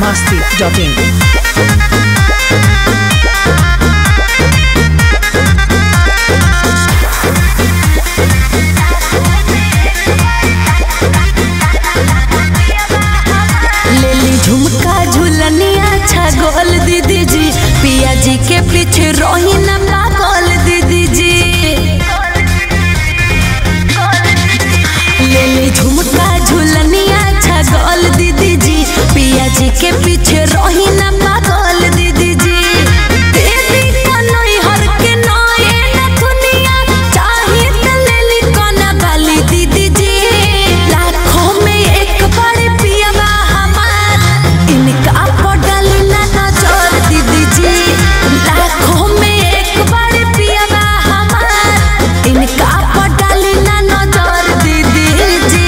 biharmasti.in। झुमका झुलनिया छगोल दीदी जी, पिया जी के पीछे रोही न पागल दीदी जी। लेली झुमका झुलनिया छगोल दीदी जी, पिया जी के पीछे रोही न पागल दीदी जी। दीदी कन्हई हर के नए नथुनिया, चाहे त लेली कोना वाली दीदी जी। लाखों में एक बड़े पियावा इनका पड़ली ना नजर दीदी जी। लाखों में एक बड़े पियावा हमार, इनका पड़ली ना नजर दीदी जी।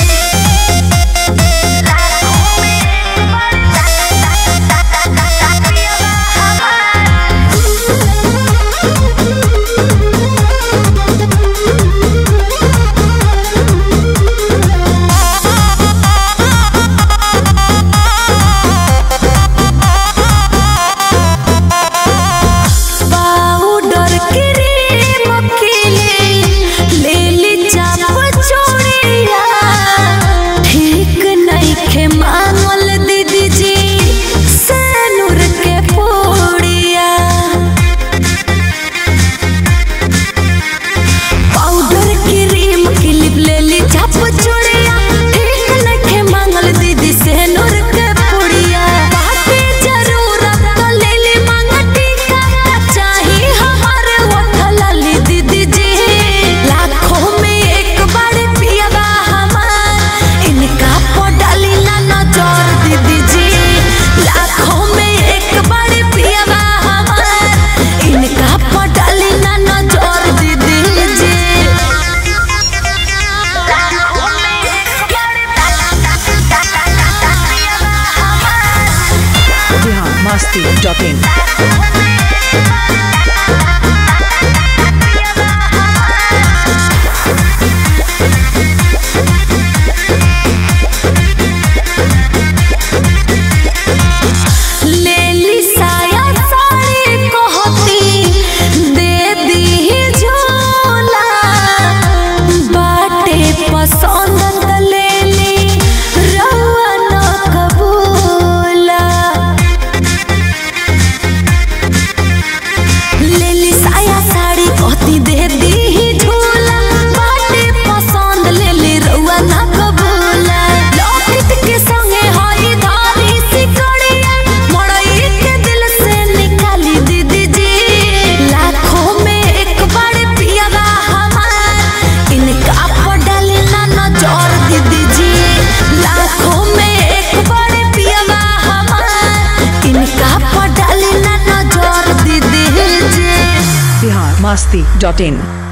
biharmasti.in। biharmasti.in।